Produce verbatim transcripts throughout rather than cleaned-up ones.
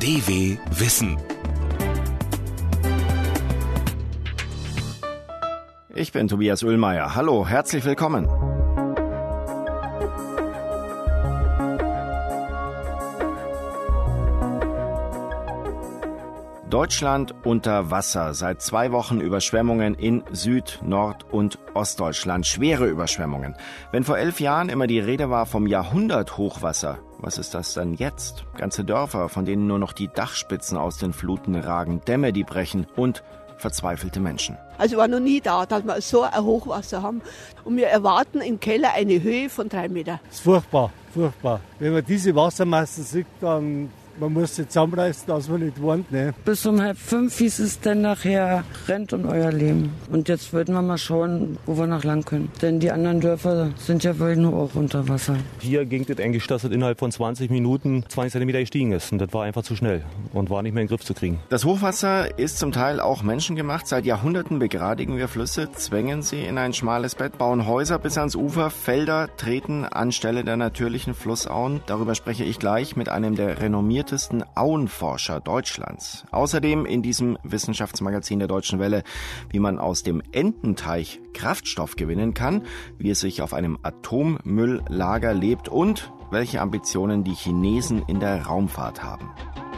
D W Wissen. Ich bin Tobias Uhlmeier. Hallo, herzlich willkommen. Deutschland unter Wasser. Seit zwei Wochen Überschwemmungen in Süd-, Nord- und Ostdeutschland. Schwere Überschwemmungen. Wenn vor elf Jahren immer die Rede war vom Jahrhunderthochwasser, was ist das denn jetzt? Ganze Dörfer, von denen nur noch die Dachspitzen aus den Fluten ragen, Dämme, die brechen und verzweifelte Menschen. Also ich war noch nie da, dass wir so ein Hochwasser haben. Und wir erwarten im Keller eine Höhe von drei Meter. Das ist furchtbar, furchtbar. Wenn man diese Wassermassen sieht, dann man muss sich zusammenreißen, dass man nicht wohnt. Ne? Bis um halb fünf, wie es es denn nachher rennt um euer Leben. Und jetzt würden wir mal schauen, wo wir noch lang können. Denn die anderen Dörfer sind ja wohl nur auch unter Wasser. Hier ging es eigentlich, dass es innerhalb von zwanzig Minuten zwanzig Zentimeter gestiegen ist. Und das war einfach zu schnell und war nicht mehr in den Griff zu kriegen. Das Hochwasser ist zum Teil auch menschengemacht. Seit Jahrhunderten begradigen wir Flüsse, zwängen sie in ein schmales Bett, bauen Häuser bis ans Ufer. Felder treten anstelle der natürlichen Flussauen. Darüber spreche ich gleich mit einem der renommiertesten Auenforscher Deutschlands. Außerdem in diesem Wissenschaftsmagazin der Deutschen Welle, wie man aus dem Ententeich Kraftstoff gewinnen kann, wie es sich auf einem Atommülllager lebt und welche Ambitionen die Chinesen in der Raumfahrt haben.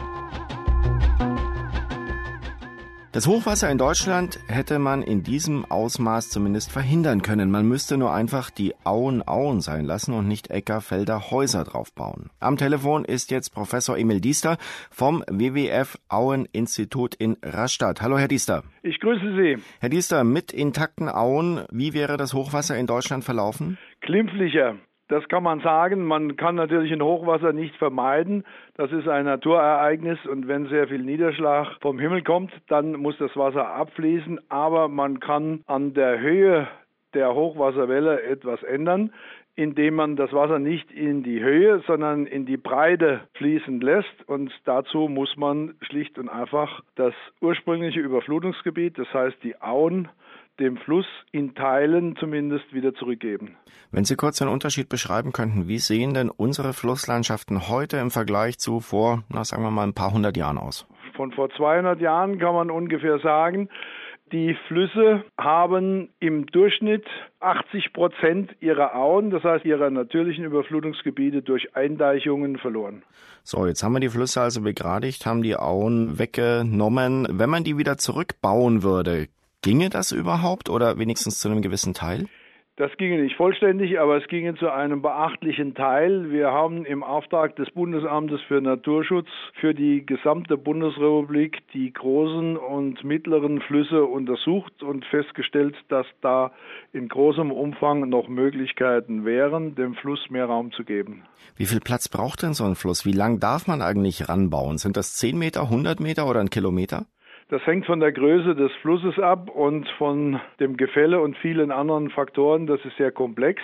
Das Hochwasser in Deutschland hätte man in diesem Ausmaß zumindest verhindern können. Man müsste nur einfach die Auen Auen sein lassen und nicht Äcker, Felder, Häuser drauf bauen. Am Telefon ist jetzt Professor Emil Diester vom W W F-Auen-Institut in Rastatt. Hallo, Herr Diester. Ich grüße Sie. Herr Diester, mit intakten Auen, wie wäre das Hochwasser in Deutschland verlaufen? Glimpflicher. Das kann man sagen. Man kann natürlich ein Hochwasser nicht vermeiden. Das ist ein Naturereignis und wenn sehr viel Niederschlag vom Himmel kommt, dann muss das Wasser abfließen. Aber man kann an der Höhe der Hochwasserwelle etwas ändern, indem man das Wasser nicht in die Höhe, sondern in die Breite fließen lässt. Und dazu muss man schlicht und einfach das ursprüngliche Überflutungsgebiet, das heißt die Auen, dem Fluss in Teilen zumindest wieder zurückgeben. Wenn Sie kurz den Unterschied beschreiben könnten, wie sehen denn unsere Flusslandschaften heute im Vergleich zu vor, na, sagen wir mal, ein paar hundert Jahren aus? Von vor zweihundert Jahren kann man ungefähr sagen, die Flüsse haben im Durchschnitt achtzig Prozent ihrer Auen, das heißt ihrer natürlichen Überflutungsgebiete, durch Eindeichungen verloren. So, jetzt haben wir die Flüsse also begradigt, haben die Auen weggenommen. Wenn man die wieder zurückbauen würde, ginge das überhaupt oder wenigstens zu einem gewissen Teil? Das ginge nicht vollständig, aber es ginge zu einem beachtlichen Teil. Wir haben im Auftrag des Bundesamtes für Naturschutz für die gesamte Bundesrepublik die großen und mittleren Flüsse untersucht und festgestellt, dass da in großem Umfang noch Möglichkeiten wären, dem Fluss mehr Raum zu geben. Wie viel Platz braucht denn so ein Fluss? Wie lang darf man eigentlich ranbauen? Sind das zehn Meter, hundert Meter oder ein Kilometer? Das hängt von der Größe des Flusses ab und von dem Gefälle und vielen anderen Faktoren. Das ist sehr komplex.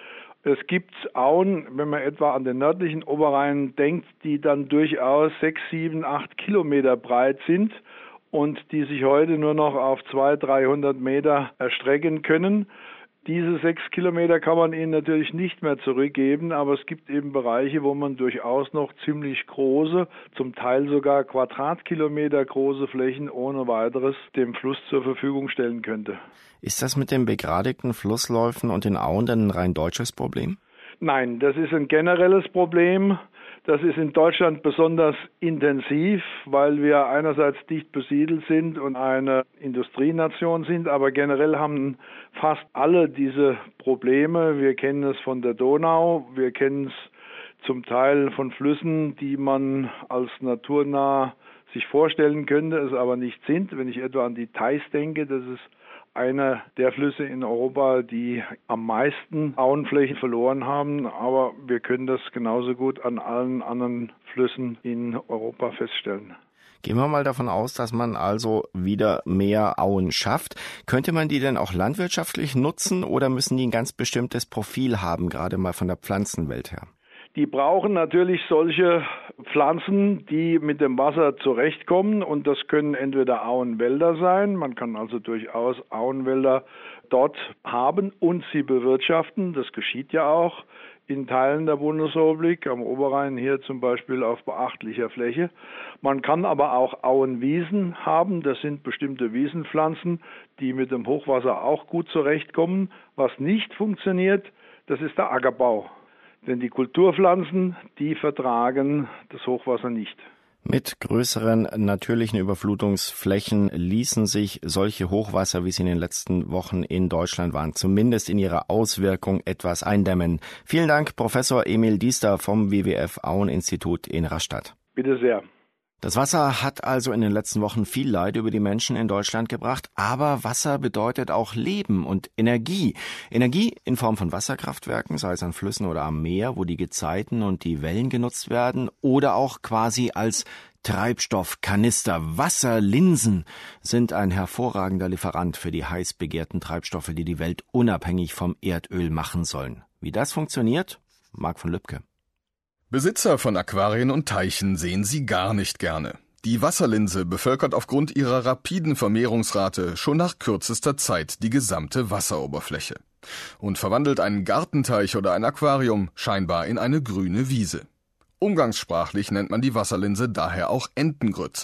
Es gibt Auen, wenn man etwa an den nördlichen Oberrhein denkt, die dann durchaus sechs, sieben, acht Kilometer breit sind und die sich heute nur noch auf zweihundert, dreihundert Meter erstrecken können. Diese sechs Kilometer kann man ihnen natürlich nicht mehr zurückgeben, aber es gibt eben Bereiche, wo man durchaus noch ziemlich große, zum Teil sogar Quadratkilometer große Flächen ohne weiteres dem Fluss zur Verfügung stellen könnte. Ist das mit den begradigten Flussläufen und den Auen denn ein rein deutsches Problem? Nein, das ist ein generelles Problem. Das ist in Deutschland besonders intensiv, weil wir einerseits dicht besiedelt sind und eine Industrienation sind, aber generell haben fast alle diese Probleme. Wir kennen es von der Donau, wir kennen es zum Teil von Flüssen, die man als naturnah sich vorstellen könnte, es aber nicht sind. Wenn ich etwa an die Theiß denke, das ist einer der Flüsse in Europa, die am meisten Auenflächen verloren haben. Aber wir können das genauso gut an allen anderen Flüssen in Europa feststellen. Gehen wir mal davon aus, dass man also wieder mehr Auen schafft. Könnte man die denn auch landwirtschaftlich nutzen oder müssen die ein ganz bestimmtes Profil haben, gerade mal von der Pflanzenwelt her? Die brauchen natürlich solche Pflanzen, die mit dem Wasser zurechtkommen, und das können entweder Auenwälder sein, man kann also durchaus Auenwälder dort haben und sie bewirtschaften, das geschieht ja auch in Teilen der Bundesrepublik, am Oberrhein hier zum Beispiel auf beachtlicher Fläche. Man kann aber auch Auenwiesen haben, das sind bestimmte Wiesenpflanzen, die mit dem Hochwasser auch gut zurechtkommen. Was nicht funktioniert, das ist der Ackerbau. Denn die Kulturpflanzen, die vertragen das Hochwasser nicht. Mit größeren natürlichen Überflutungsflächen ließen sich solche Hochwasser, wie sie in den letzten Wochen in Deutschland waren, zumindest in ihrer Auswirkung etwas eindämmen. Vielen Dank, Professor Emil Diester vom W W F-Auen-Institut in Rastatt. Bitte sehr. Das Wasser hat also in den letzten Wochen viel Leid über die Menschen in Deutschland gebracht, aber Wasser bedeutet auch Leben und Energie. Energie in Form von Wasserkraftwerken, sei es an Flüssen oder am Meer, wo die Gezeiten und die Wellen genutzt werden, oder auch quasi als Treibstoffkanister. Wasserlinsen sind ein hervorragender Lieferant für die heiß begehrten Treibstoffe, die die Welt unabhängig vom Erdöl machen sollen. Wie das funktioniert? Marc von Lübcke. Besitzer von Aquarien und Teichen sehen sie gar nicht gerne. Die Wasserlinse bevölkert aufgrund ihrer rapiden Vermehrungsrate schon nach kürzester Zeit die gesamte Wasseroberfläche und verwandelt einen Gartenteich oder ein Aquarium scheinbar in eine grüne Wiese. Umgangssprachlich nennt man die Wasserlinse daher auch Entengrütze.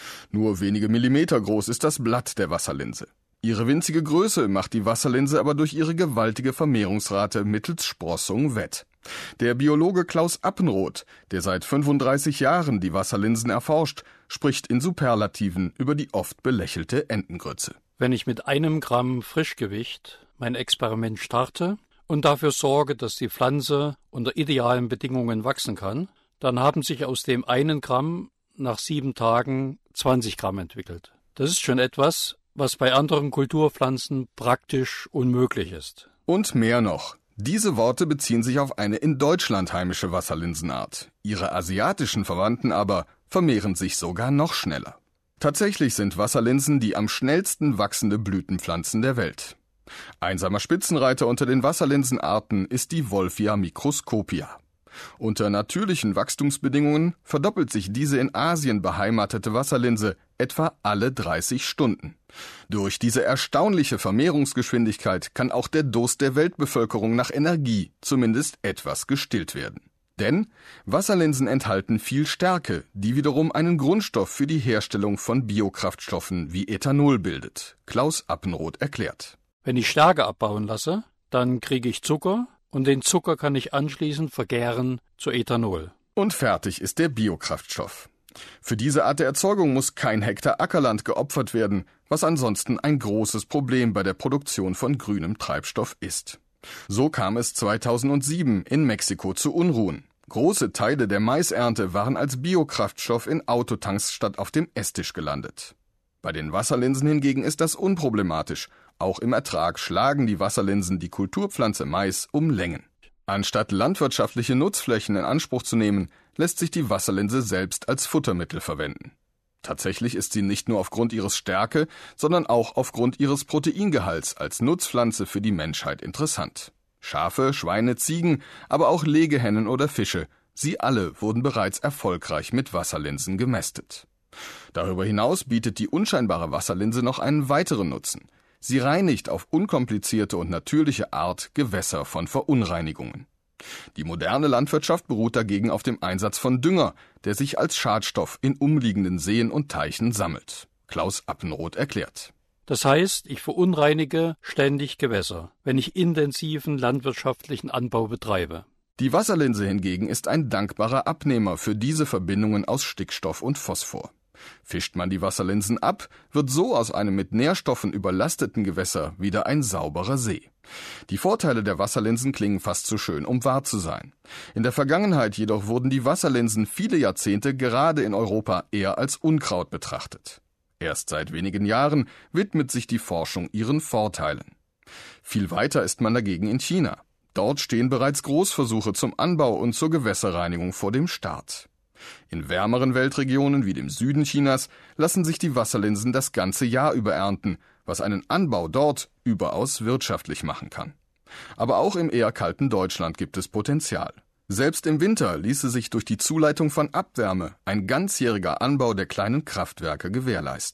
Nur wenige Millimeter groß ist das Blatt der Wasserlinse. Ihre winzige Größe macht die Wasserlinse aber durch ihre gewaltige Vermehrungsrate mittels Sprossung wett. Der Biologe Klaus Appenroth, der seit fünfunddreißig Jahren die Wasserlinsen erforscht, spricht in Superlativen über die oft belächelte Entengrütze. Wenn ich mit einem Gramm Frischgewicht mein Experiment starte und dafür sorge, dass die Pflanze unter idealen Bedingungen wachsen kann, dann haben sich aus dem einen Gramm nach sieben Tagen zwanzig Gramm entwickelt. Das ist schon etwas, was bei anderen Kulturpflanzen praktisch unmöglich ist. Und mehr noch. Diese Worte beziehen sich auf eine in Deutschland heimische Wasserlinsenart. Ihre asiatischen Verwandten aber vermehren sich sogar noch schneller. Tatsächlich sind Wasserlinsen die am schnellsten wachsende Blütenpflanzen der Welt. Einsamer Spitzenreiter unter den Wasserlinsenarten ist die Wolffia microscopia. Unter natürlichen Wachstumsbedingungen verdoppelt sich diese in Asien beheimatete Wasserlinse etwa alle dreißig Stunden. Durch diese erstaunliche Vermehrungsgeschwindigkeit kann auch der Durst der Weltbevölkerung nach Energie zumindest etwas gestillt werden. Denn Wasserlinsen enthalten viel Stärke, die wiederum einen Grundstoff für die Herstellung von Biokraftstoffen wie Ethanol bildet. Klaus Appenroth erklärt. Wenn ich Stärke abbauen lasse, dann kriege ich Zucker und den Zucker kann ich anschließend vergären zu Ethanol. Und fertig ist der Biokraftstoff. Für diese Art der Erzeugung muss kein Hektar Ackerland geopfert werden, was ansonsten ein großes Problem bei der Produktion von grünem Treibstoff ist. So kam es zweitausendsieben in Mexiko zu Unruhen. Große Teile der Maisernte waren als Biokraftstoff in Autotanks statt auf dem Esstisch gelandet. Bei den Wasserlinsen hingegen ist das unproblematisch. Auch im Ertrag schlagen die Wasserlinsen die Kulturpflanze Mais um Längen. Anstatt landwirtschaftliche Nutzflächen in Anspruch zu nehmen, lässt sich die Wasserlinse selbst als Futtermittel verwenden. Tatsächlich ist sie nicht nur aufgrund ihres Stärke, sondern auch aufgrund ihres Proteingehalts als Nutzpflanze für die Menschheit interessant. Schafe, Schweine, Ziegen, aber auch Legehennen oder Fische, sie alle wurden bereits erfolgreich mit Wasserlinsen gemästet. Darüber hinaus bietet die unscheinbare Wasserlinse noch einen weiteren Nutzen. Sie reinigt auf unkomplizierte und natürliche Art Gewässer von Verunreinigungen. Die moderne Landwirtschaft beruht dagegen auf dem Einsatz von Dünger, der sich als Schadstoff in umliegenden Seen und Teichen sammelt. Klaus Appenroth erklärt. Das heißt, ich verunreinige ständig Gewässer, wenn ich intensiven landwirtschaftlichen Anbau betreibe. Die Wasserlinse hingegen ist ein dankbarer Abnehmer für diese Verbindungen aus Stickstoff und Phosphor. Fischt man die Wasserlinsen ab, wird so aus einem mit Nährstoffen überlasteten Gewässer wieder ein sauberer See. Die Vorteile der Wasserlinsen klingen fast zu schön, um wahr zu sein. In der Vergangenheit jedoch wurden die Wasserlinsen viele Jahrzehnte gerade in Europa eher als Unkraut betrachtet. Erst seit wenigen Jahren widmet sich die Forschung ihren Vorteilen. Viel weiter ist man dagegen in China. Dort stehen bereits Großversuche zum Anbau und zur Gewässerreinigung vor dem Start. In wärmeren Weltregionen wie dem Süden Chinas lassen sich die Wasserlinsen das ganze Jahr über ernten, was einen Anbau dort überaus wirtschaftlich machen kann. Aber auch im eher kalten Deutschland gibt es Potenzial. Selbst im Winter ließe sich durch die Zuleitung von Abwärme ein ganzjähriger Anbau der kleinen Kraftwerke gewährleisten.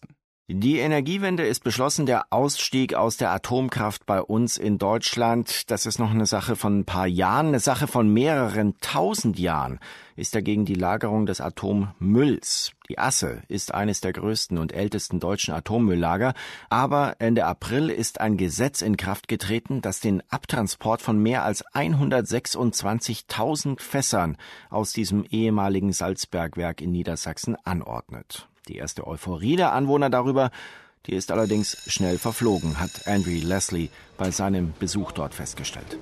Die Energiewende ist beschlossen, der Ausstieg aus der Atomkraft bei uns in Deutschland, das ist noch eine Sache von ein paar Jahren, eine Sache von mehreren tausend Jahren, ist dagegen die Lagerung des Atommülls. Die Asse ist eines der größten und ältesten deutschen Atommülllager, aber Ende April ist ein Gesetz in Kraft getreten, das den Abtransport von mehr als hundertsechsundzwanzigtausend Fässern aus diesem ehemaligen Salzbergwerk in Niedersachsen anordnet. Die erste Euphorie der Anwohner darüber, die ist allerdings schnell verflogen, hat Andrew Leslie bei seinem Besuch dort festgestellt.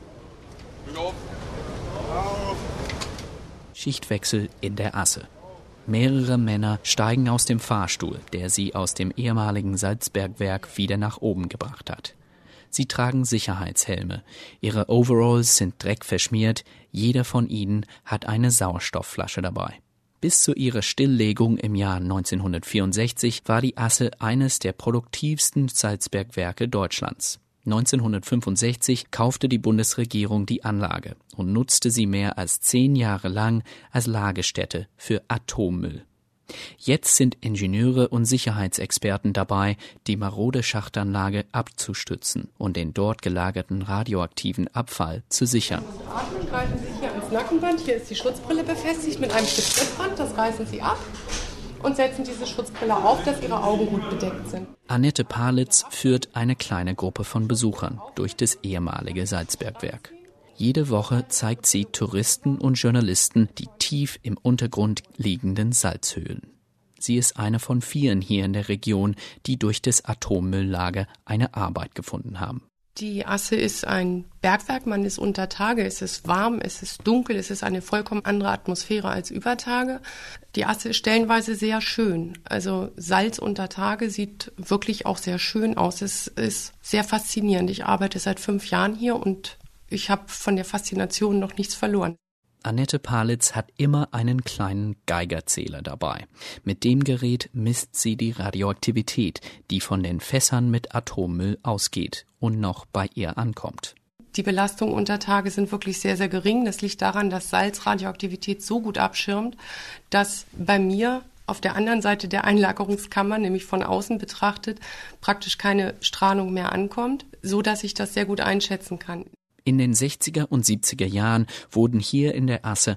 Schichtwechsel in der Asse. Mehrere Männer steigen aus dem Fahrstuhl, der sie aus dem ehemaligen Salzbergwerk wieder nach oben gebracht hat. Sie tragen Sicherheitshelme. Ihre Overalls sind dreckverschmiert. Jeder von ihnen hat eine Sauerstoffflasche dabei. Bis zu ihrer Stilllegung im Jahr neunzehnhundertvierundsechzig war die Asse eines der produktivsten Salzbergwerke Deutschlands. neunzehnhundertfünfundsechzig kaufte die Bundesregierung die Anlage und nutzte sie mehr als zehn Jahre lang als Lagerstätte für Atommüll. Jetzt sind Ingenieure und Sicherheitsexperten dabei, die marode Schachtanlage abzustützen und den dort gelagerten radioaktiven Abfall zu sichern. Atmen, greifen Sie hier ans Nackenband. Hier ist die Schutzbrille befestigt mit einem Stück Spritzband. Das reißen Sie ab und setzen diese Schutzbrille auf, dass Ihre Augen gut bedeckt sind. Annette Palitz führt eine kleine Gruppe von Besuchern durch das ehemalige Salzbergwerk. Jede Woche zeigt sie Touristen und Journalisten die tief im Untergrund liegenden Salzhöhlen. Sie ist eine von vielen hier in der Region, die durch das Atommülllager eine Arbeit gefunden haben. Die Asse ist ein Bergwerk, man ist unter Tage, es ist warm, es ist dunkel, es ist eine vollkommen andere Atmosphäre als über Tage. Die Asse ist stellenweise sehr schön, also Salz unter Tage sieht wirklich auch sehr schön aus. Es ist sehr faszinierend. Ich arbeite seit fünf Jahren hier und ich habe von der Faszination noch nichts verloren. Annette Palitz hat immer einen kleinen Geigerzähler dabei. Mit dem Gerät misst sie die Radioaktivität, die von den Fässern mit Atommüll ausgeht und noch bei ihr ankommt. Die Belastungen unter Tage sind wirklich sehr, sehr gering. Das liegt daran, dass Salz Radioaktivität so gut abschirmt, dass bei mir auf der anderen Seite der Einlagerungskammer, nämlich von außen betrachtet, praktisch keine Strahlung mehr ankommt, so dass ich das sehr gut einschätzen kann. In den sechziger und siebziger Jahren wurden hier in der Asse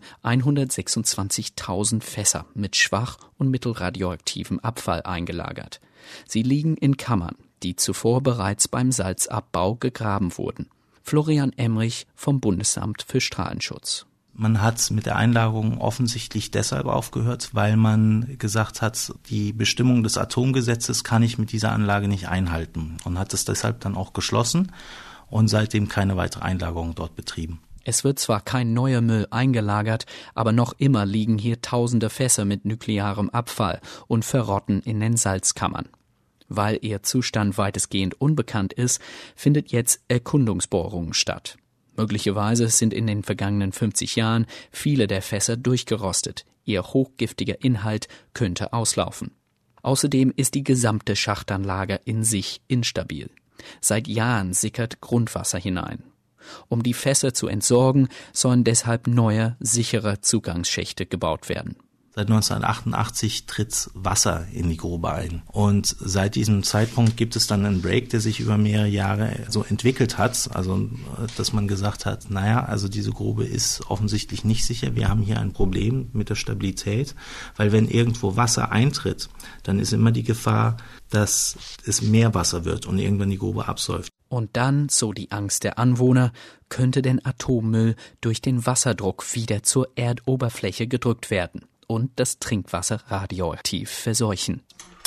hundertsechsundzwanzigtausend Fässer mit schwach- und mittelradioaktivem Abfall eingelagert. Sie liegen in Kammern, die zuvor bereits beim Salzabbau gegraben wurden. Florian Emrich vom Bundesamt für Strahlenschutz. Man hat mit der Einlagerung offensichtlich deshalb aufgehört, weil man gesagt hat, die Bestimmung des Atomgesetzes kann ich mit dieser Anlage nicht einhalten und hat es deshalb dann auch geschlossen und seitdem keine weitere Einlagerung dort betrieben. Es wird zwar kein neuer Müll eingelagert, aber noch immer liegen hier tausende Fässer mit nuklearem Abfall und verrotten in den Salzkammern. Weil ihr Zustand weitestgehend unbekannt ist, findet jetzt Erkundungsbohrungen statt. Möglicherweise sind in den vergangenen fünfzig Jahren viele der Fässer durchgerostet. Ihr hochgiftiger Inhalt könnte auslaufen. Außerdem ist die gesamte Schachtanlage in sich instabil. Seit Jahren sickert Grundwasser hinein. Um die Fässer zu entsorgen, sollen deshalb neue, sichere Zugangsschächte gebaut werden. Seit neunzehnhundertachtundachtzig tritt Wasser in die Grube ein. Und seit diesem Zeitpunkt gibt es dann einen Break, der sich über mehrere Jahre so entwickelt hat. Also, dass man gesagt hat, naja, also diese Grube ist offensichtlich nicht sicher. Wir haben hier ein Problem mit der Stabilität. Weil wenn irgendwo Wasser eintritt, dann ist immer die Gefahr, dass es mehr Wasser wird und irgendwann die Grube absäuft. Und dann, so die Angst der Anwohner, könnte der Atommüll durch den Wasserdruck wieder zur Erdoberfläche gedrückt werden und das Trinkwasser radioaktiv verseuchen.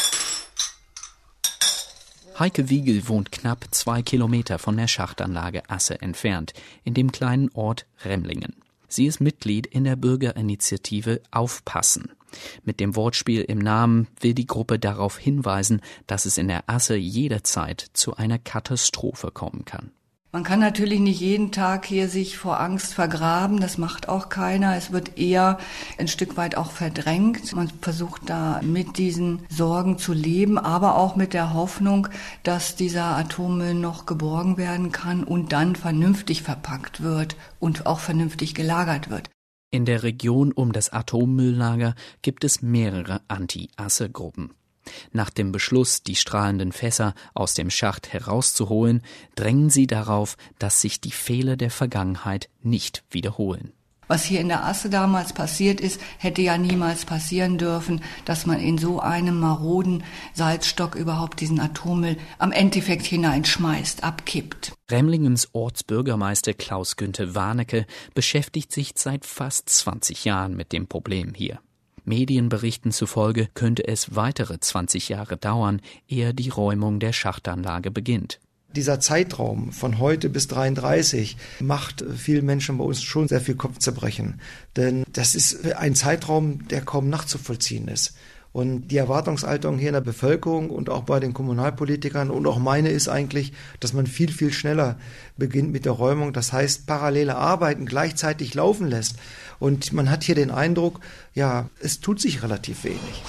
Heike Wiegel wohnt knapp zwei Kilometer von der Schachtanlage Asse entfernt, in dem kleinen Ort Remlingen. Sie ist Mitglied in der Bürgerinitiative Aufpassen. Mit dem Wortspiel im Namen will die Gruppe darauf hinweisen, dass es in der Asse jederzeit zu einer Katastrophe kommen kann. Man kann natürlich nicht jeden Tag hier sich vor Angst vergraben, das macht auch keiner. Es wird eher ein Stück weit auch verdrängt. Man versucht da mit diesen Sorgen zu leben, aber auch mit der Hoffnung, dass dieser Atommüll noch geborgen werden kann und dann vernünftig verpackt wird und auch vernünftig gelagert wird. In der Region um das Atommülllager gibt es mehrere Anti-Asse-Gruppen. Nach dem Beschluss, die strahlenden Fässer aus dem Schacht herauszuholen, drängen sie darauf, dass sich die Fehler der Vergangenheit nicht wiederholen. Was hier in der Asse damals passiert ist, hätte ja niemals passieren dürfen, dass man in so einem maroden Salzstock überhaupt diesen Atommüll am Endeffekt hineinschmeißt, abkippt. Remlingens Ortsbürgermeister Klaus-Günther Warnecke beschäftigt sich seit fast zwanzig Jahren mit dem Problem hier. Medienberichten zufolge könnte es weitere zwanzig Jahre dauern, ehe die Räumung der Schachtanlage beginnt. Dieser Zeitraum von heute bis dreiunddreißig macht vielen Menschen bei uns schon sehr viel Kopfzerbrechen. Denn das ist ein Zeitraum, der kaum nachzuvollziehen ist. Und die Erwartungshaltung hier in der Bevölkerung und auch bei den Kommunalpolitikern und auch meine ist eigentlich, dass man viel, viel schneller beginnt mit der Räumung. Das heißt, parallele Arbeiten gleichzeitig laufen lässt. Und man hat hier den Eindruck, ja, es tut sich relativ wenig.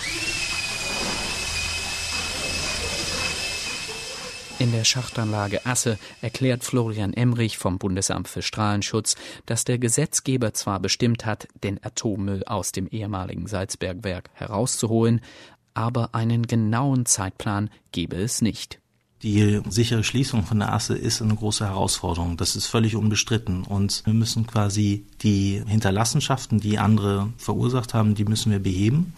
In der Schachtanlage Asse erklärt Florian Emrich vom Bundesamt für Strahlenschutz, dass der Gesetzgeber zwar bestimmt hat, den Atommüll aus dem ehemaligen Salzbergwerk herauszuholen, aber einen genauen Zeitplan gebe es nicht. Die sichere Schließung von der Asse ist eine große Herausforderung. Das ist völlig unbestritten. Und wir müssen quasi die Hinterlassenschaften, die andere verursacht haben, die müssen wir beheben.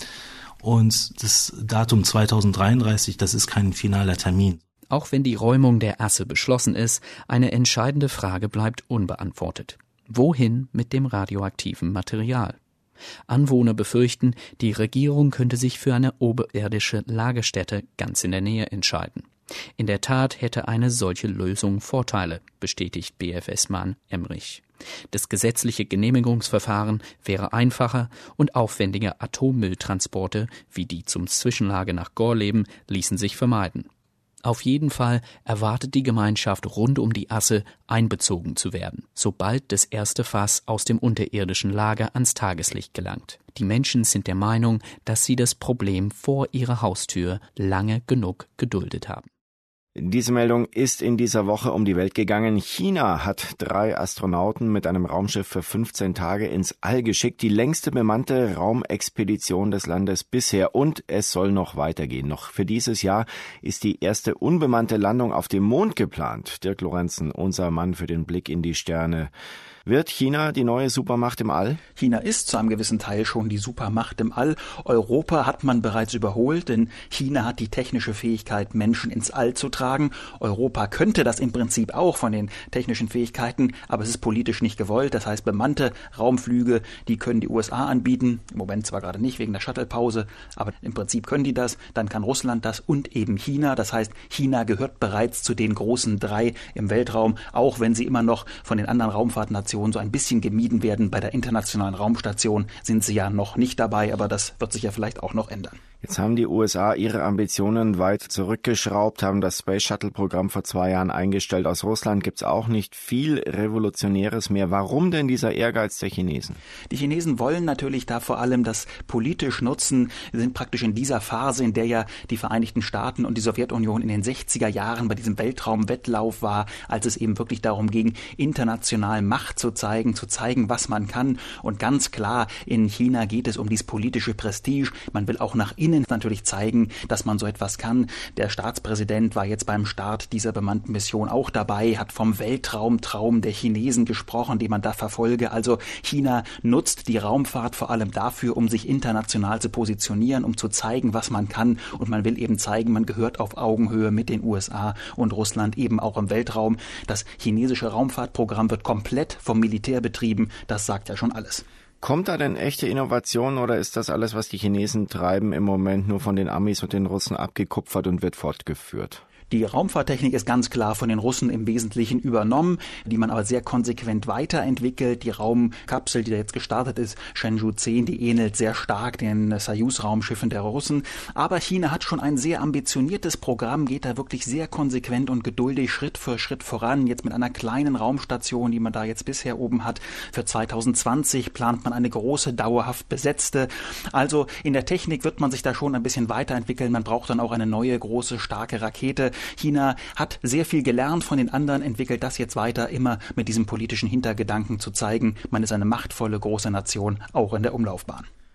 Und das Datum zweitausenddreiunddreißig, das ist kein finaler Termin. Auch wenn die Räumung der Asse beschlossen ist, eine entscheidende Frage bleibt unbeantwortet. Wohin mit dem radioaktiven Material? Anwohner befürchten, die Regierung könnte sich für eine oberirdische Lagerstätte ganz in der Nähe entscheiden. In der Tat hätte eine solche Lösung Vorteile, bestätigt B F S-Mann Emrich. Das gesetzliche Genehmigungsverfahren wäre einfacher und aufwendige Atommülltransporte, wie die zum Zwischenlager nach Gorleben, ließen sich vermeiden. Auf jeden Fall erwartet die Gemeinschaft rund um die Asse einbezogen zu werden, sobald das erste Fass aus dem unterirdischen Lager ans Tageslicht gelangt. Die Menschen sind der Meinung, dass sie das Problem vor ihrer Haustür lange genug geduldet haben. Diese Meldung ist in dieser Woche um die Welt gegangen. China hat drei Astronauten mit einem Raumschiff für fünfzehn Tage ins All geschickt. Die längste bemannte Raumexpedition des Landes bisher. Und es soll noch weitergehen. Noch für dieses Jahr ist die erste unbemannte Landung auf dem Mond geplant. Dirk Lorenzen, unser Mann für den Blick in die Sterne. Wird China die neue Supermacht im All? China ist zu einem gewissen Teil schon die Supermacht im All. Europa hat man bereits überholt, denn China hat die technische Fähigkeit, Menschen ins All zu tragen. Europa könnte das im Prinzip auch von den technischen Fähigkeiten, aber es ist politisch nicht gewollt. Das heißt, bemannte Raumflüge, die können die U S A anbieten. Im Moment zwar gerade nicht wegen der Shuttle-Pause, aber im Prinzip können die das. Dann kann Russland das und eben China. Das heißt, China gehört bereits zu den großen drei im Weltraum, auch wenn sie immer noch von den anderen Raumfahrtnationen so ein bisschen gemieden werden. Bei der internationalen Raumstation sind sie ja noch nicht dabei, aber das wird sich ja vielleicht auch noch ändern. Jetzt haben die U S A ihre Ambitionen weit zurückgeschraubt, haben das Space Shuttle-Programm vor zwei Jahren eingestellt. Aus Russland gibt's auch nicht viel Revolutionäres mehr. Warum denn dieser Ehrgeiz der Chinesen? Die Chinesen wollen natürlich da vor allem das politisch nutzen. Wir sind praktisch in dieser Phase, in der ja die Vereinigten Staaten und die Sowjetunion in den sechziger Jahren bei diesem Weltraumwettlauf war, als es eben wirklich darum ging, international Macht zu zeigen, zu zeigen, was man kann. Und ganz klar, in China geht es um dieses politische Prestige. Man will auch nach innen natürlich zeigen, dass man so etwas kann. Der Staatspräsident war jetzt beim Start dieser bemannten Mission auch dabei, hat vom Weltraumtraum der Chinesen gesprochen, den man da verfolge. Also China nutzt die Raumfahrt vor allem dafür, um sich international zu positionieren, um zu zeigen, was man kann. Und man will eben zeigen, man gehört auf Augenhöhe mit den U S A und Russland eben auch im Weltraum. Das chinesische Raumfahrtprogramm wird komplett vom Militär betrieben. Das sagt ja schon alles. Kommt da denn echte Innovation oder ist das alles, was die Chinesen treiben, im Moment nur von den Amis und den Russen abgekupfert und wird fortgeführt? Die Raumfahrttechnik ist ganz klar von den Russen im Wesentlichen übernommen, die man aber sehr konsequent weiterentwickelt. Die Raumkapsel, die da jetzt gestartet ist, Shenzhou zehn, die ähnelt sehr stark den Soyuz-Raumschiffen der Russen. Aber China hat schon ein sehr ambitioniertes Programm, geht da wirklich sehr konsequent und geduldig Schritt für Schritt voran. Jetzt mit einer kleinen Raumstation, die man da jetzt bisher oben hat. Für zweitausendzwanzig plant man eine große, dauerhaft besetzte. Also in der Technik wird man sich da schon ein bisschen weiterentwickeln. Man braucht dann auch eine neue, große, starke Rakete. China hat sehr viel gelernt von den anderen, entwickelt das jetzt weiter, immer mit diesem politischen Hintergedanken zu zeigen, man ist eine machtvolle große Nation, auch in der Umlaufbahn.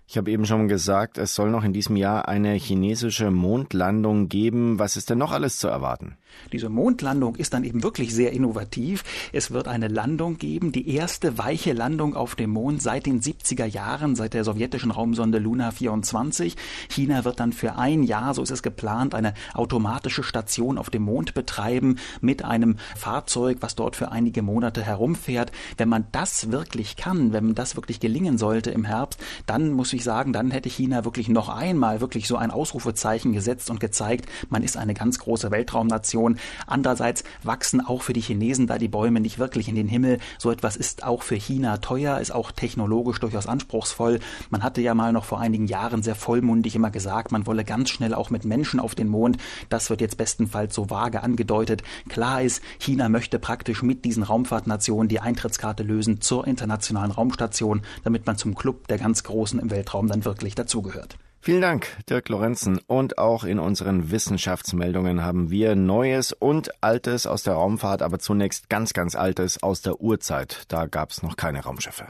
Ich habe eben schon gesagt, es soll noch in diesem Jahr eine chinesische Mondlandung geben. Was ist denn noch alles zu erwarten? Diese Mondlandung ist dann eben wirklich sehr innovativ. Es wird eine Landung geben, die erste weiche Landung auf dem Mond seit den siebziger Jahren, seit der sowjetischen Raumsonde Luna vierundzwanzig. China wird dann für ein Jahr, so ist es geplant, eine automatische Station auf dem Mond betreiben mit einem Fahrzeug, was dort für einige Monate herumfährt. Wenn man das wirklich kann, wenn das wirklich gelingen sollte im Herbst, dann muss ich sagen, dann hätte China wirklich noch einmal wirklich so ein Ausrufezeichen gesetzt und gezeigt, man ist eine ganz große Weltraumnation. Andererseits wachsen auch für die Chinesen da die Bäume nicht wirklich in den Himmel. So etwas ist auch für China teuer, ist auch technologisch durchaus anspruchsvoll. Man hatte ja mal noch vor einigen Jahren sehr vollmundig immer gesagt, man wolle ganz schnell auch mit Menschen auf den Mond. Das wird jetzt bestenfalls so vage angedeutet. Klar ist, China möchte praktisch mit diesen Raumfahrtnationen die Eintrittskarte lösen zur internationalen Raumstation, damit man zum Club der ganz Großen im Weltraum dann wirklich dazugehört. Vielen Dank, Dirk Lorenzen. Und auch in unseren Wissenschaftsmeldungen haben wir Neues und Altes aus der Raumfahrt, aber zunächst ganz, ganz Altes aus der Urzeit. Da gab es noch keine Raumschiffe.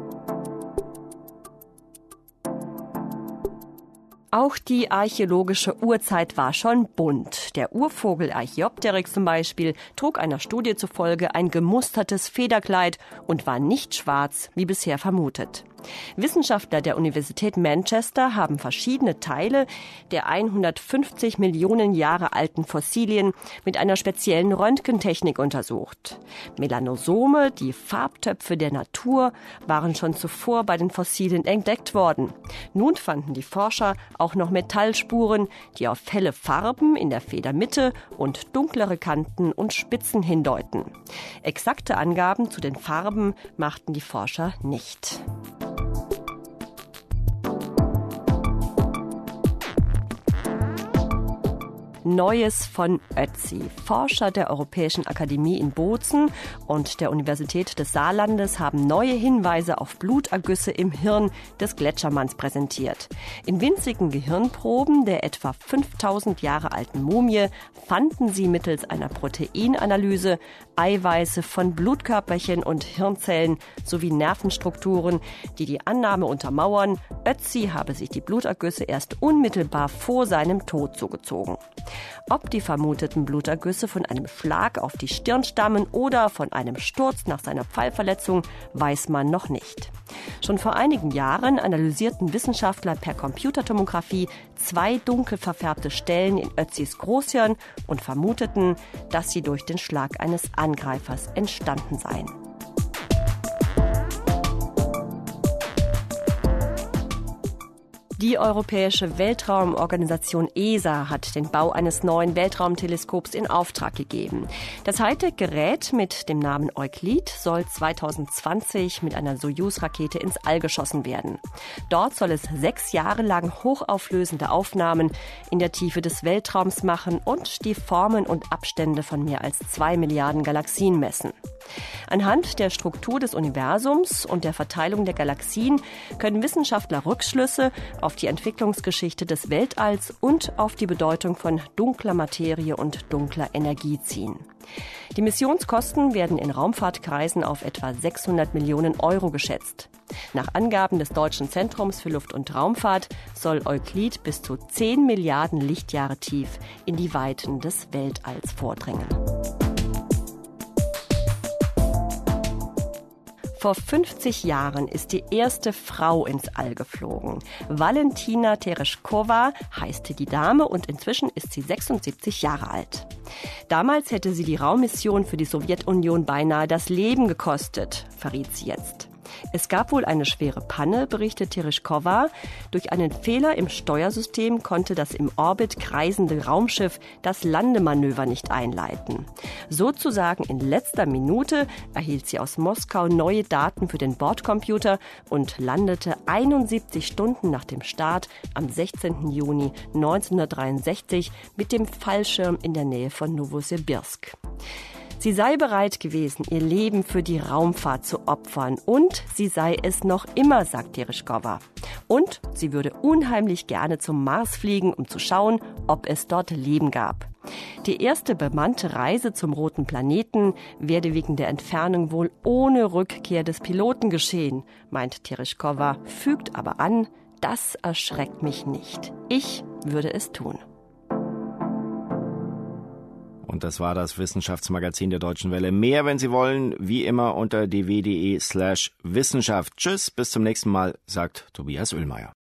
Auch die archäologische Urzeit war schon bunt. Der Urvogel Archaeopteryx zum Beispiel trug einer Studie zufolge ein gemustertes Federkleid und war nicht schwarz, wie bisher vermutet. Wissenschaftler der Universität Manchester haben verschiedene Teile der hundertfünfzig Millionen Jahre alten Fossilien mit einer speziellen Röntgentechnik untersucht. Melanosome, die Farbtöpfe der Natur, waren schon zuvor bei den Fossilien entdeckt worden. Nun fanden die Forscher auch noch Metallspuren, die auf helle Farben in der Federmitte und dunklere Kanten und Spitzen hindeuten. Exakte Angaben zu den Farben machten die Forscher nicht. Neues von Ötzi. Forscher der Europäischen Akademie in Bozen und der Universität des Saarlandes haben neue Hinweise auf Blutergüsse im Hirn des Gletschermanns präsentiert. In winzigen Gehirnproben der etwa fünftausend Jahre alten Mumie fanden sie mittels einer Proteinanalyse Eiweiße von Blutkörperchen und Hirnzellen sowie Nervenstrukturen, die die Annahme untermauern, Ötzi habe sich die Blutergüsse erst unmittelbar vor seinem Tod zugezogen. Ob die vermuteten Blutergüsse von einem Schlag auf die Stirn stammen oder von einem Sturz nach seiner Pfeilverletzung, weiß man noch nicht. Schon vor einigen Jahren analysierten Wissenschaftler per Computertomographie zwei dunkel verfärbte Stellen in Ötzis Großhirn und vermuteten, dass sie durch den Schlag eines Angreifers entstanden seien. Die Europäische Weltraumorganisation E S A hat den Bau eines neuen Weltraumteleskops in Auftrag gegeben. Das Hightech-Gerät mit dem Namen Euklid soll zweitausendzwanzig mit einer Sojus-Rakete ins All geschossen werden. Dort soll es sechs Jahre lang hochauflösende Aufnahmen in der Tiefe des Weltraums machen und die Formen und Abstände von mehr als zwei Milliarden Galaxien messen. Anhand der Struktur des Universums und der Verteilung der Galaxien können Wissenschaftler Rückschlüsse auf die Entwicklungsgeschichte des Weltalls und auf die Bedeutung von dunkler Materie und dunkler Energie ziehen. Die Missionskosten werden in Raumfahrtkreisen auf etwa sechshundert Millionen Euro geschätzt. Nach Angaben des Deutschen Zentrums für Luft- und Raumfahrt soll Euklid bis zu zehn Milliarden Lichtjahre tief in die Weiten des Weltalls vordringen. Vor fünfzig Jahren ist die erste Frau ins All geflogen. Valentina Tereshkova heißt die Dame und inzwischen ist sie sechsundsiebzig Jahre alt. Damals hätte sie die Raummission für die Sowjetunion beinahe das Leben gekostet, verriet sie jetzt. Es gab wohl eine schwere Panne, berichtet Tereshkova. Durch einen Fehler im Steuersystem konnte das im Orbit kreisende Raumschiff das Landemanöver nicht einleiten. Sozusagen in letzter Minute erhielt sie aus Moskau neue Daten für den Bordcomputer und landete einundsiebzig Stunden nach dem Start am sechzehnten Juni neunzehnhundertdreiundsechzig mit dem Fallschirm in der Nähe von Nowosibirsk. Sie sei bereit gewesen, ihr Leben für die Raumfahrt zu opfern und sie sei es noch immer, sagt Tereshkova. Und sie würde unheimlich gerne zum Mars fliegen, um zu schauen, ob es dort Leben gab. Die erste bemannte Reise zum roten Planeten werde wegen der Entfernung wohl ohne Rückkehr des Piloten geschehen, meint Tereshkova, fügt aber an, das erschreckt mich nicht. Ich würde es tun. Und das war das Wissenschaftsmagazin der Deutschen Welle. Mehr, wenn Sie wollen, wie immer unter dw.de slash Wissenschaft. Tschüss, bis zum nächsten Mal, sagt Tobias Oehlmeier.